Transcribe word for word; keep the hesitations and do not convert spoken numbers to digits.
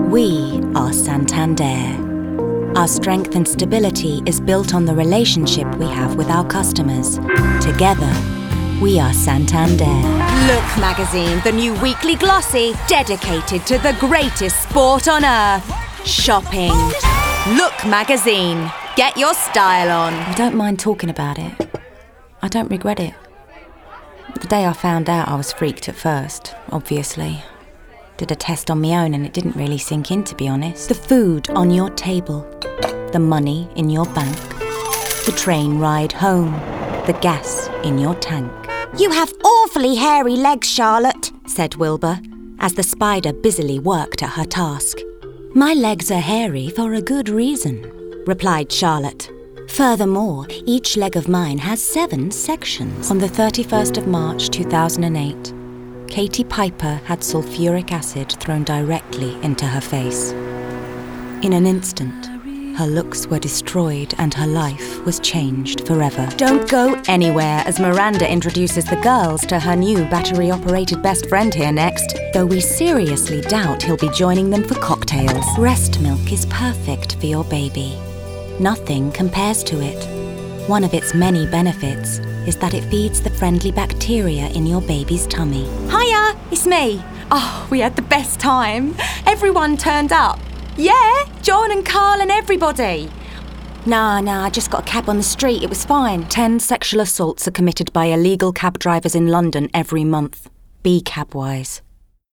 We are Santander. Our strength and stability is built on the relationship we have with our customers. Together, we are Santander. Look Magazine, the new weekly glossy dedicated to the greatest sport on earth, shopping. Look Magazine, get your style on. I don't mind talking about it. I don't regret it. The day I found out, I was freaked at first, obviously. Did a test on my own and it didn't really sink in, to be honest. The food on your table, the money in your bank, the train ride home, the gas in your tank. You have awfully hairy legs, Charlotte, said Wilbur, as the spider busily worked at her task. My legs are hairy for a good reason, replied Charlotte. Furthermore, each leg of mine has seven sections. On the thirty-first of March two thousand eight, Katie Piper had sulfuric acid thrown directly into her face. In an instant, her looks were destroyed and her life was changed forever. Don't go anywhere as Miranda introduces the girls to her new battery-operated best friend here next, though we seriously doubt he'll be joining them for cocktails. Breast milk is perfect for your baby. Nothing compares to it. One of its many benefits is that it feeds the friendly bacteria in your baby's tummy. Hiya, it's me. Oh, we had the best time. Everyone turned up. Yeah, John and Carl and everybody. Nah, nah, I just got a cab on the street. It was fine. Ten sexual assaults are committed by illegal cab drivers in London every month. Be cab-wise.